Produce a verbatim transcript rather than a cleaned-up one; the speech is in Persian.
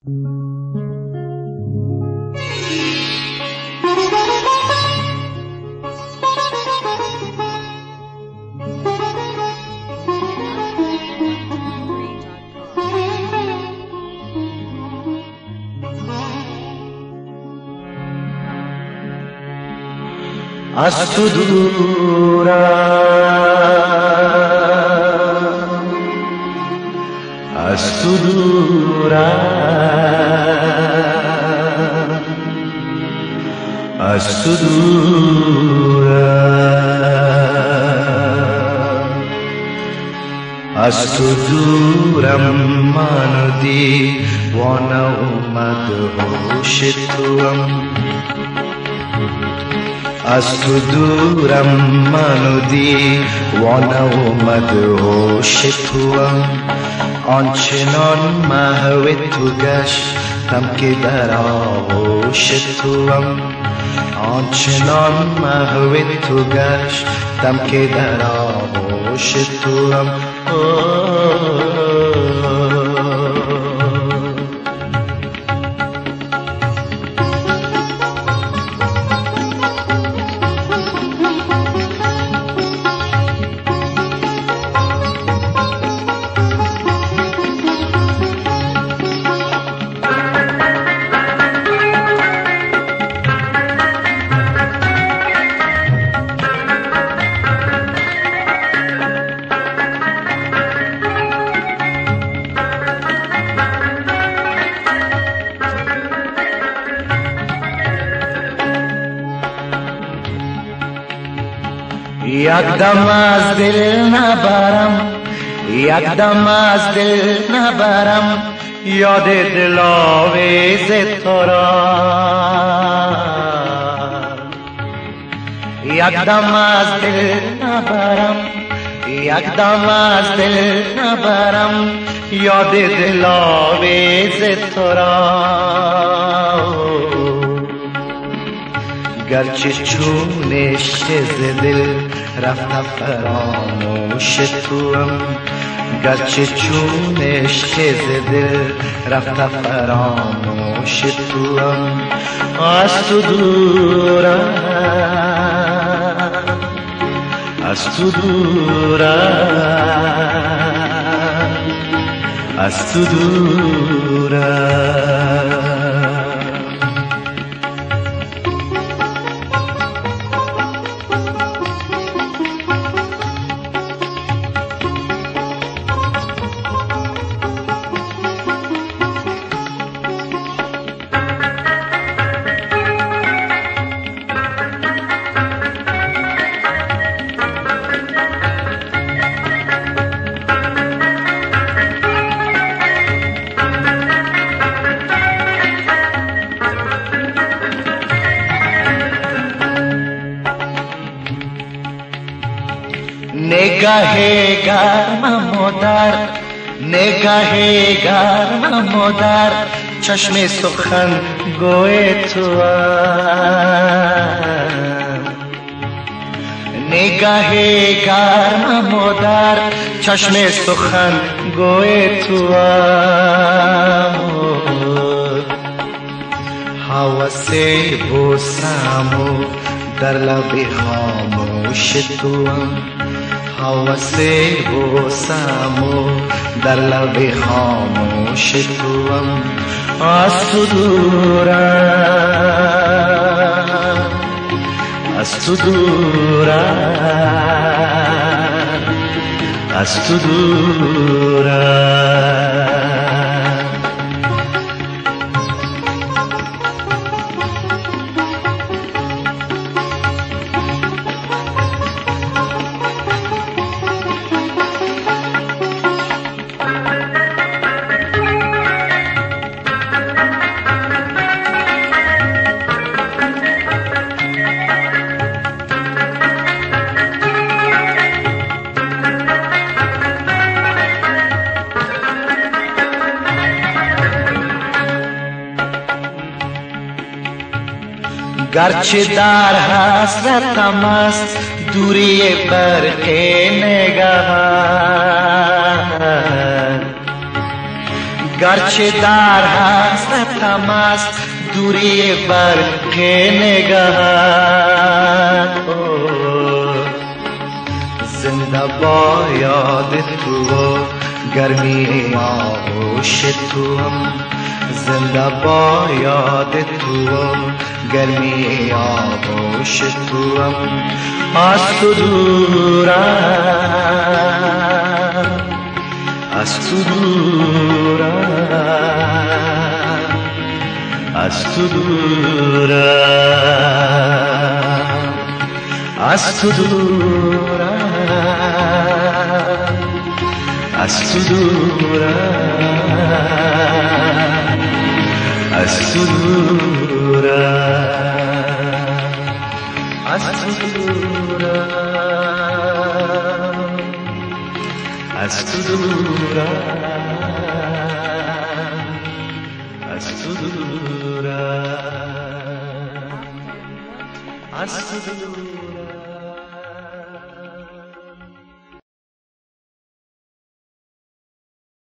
از تو دورم، از تو دورم، از تو دورم، از تو دورم. منو دیوانه اومد هوش توام، از تو دورم. منو دیوانه اومد هوش توام. آنچنان محو تو گشتم که در آغوش توام، آنچنان محو تو گشتم که در آغوش توام. یک دم از دل نبرم، یک دم از دل نبرم، یاد دل آویز تو را. یک دم از دل نبرم، یک دم از دل نبرم، یاد دل آویز تو را. گرچه چونش ز دل رفت فراموش توام، گرچه چونش ز دل رفت فراموش توام. از تو دورم، از تو دورم، از تو دورم. نگاه گرمم و در نگاه گرمم و در چشم سخن گوی تو نگاه گرمم و در چشم سخن گوی تو حوث بوسم و در لب خاموش تو حوث بوسم و در لب خاموش توام. از تو دورم، از تو دورم، از تو دورم. گرچه در حسرتم است دوری برق نگهت، گرچه در حسرتم است دوری برق نگهت. زنده با یاد تو و گرمی آغوش توام، زنده با یاد تو و گرمی آغوش توام. از تو دورم، از تو دورم، از تو دورم، از تو دورم، از تو دورم، از تو دورم، از تو دورم، از تو دورم، از تو دورم، از تو دورم.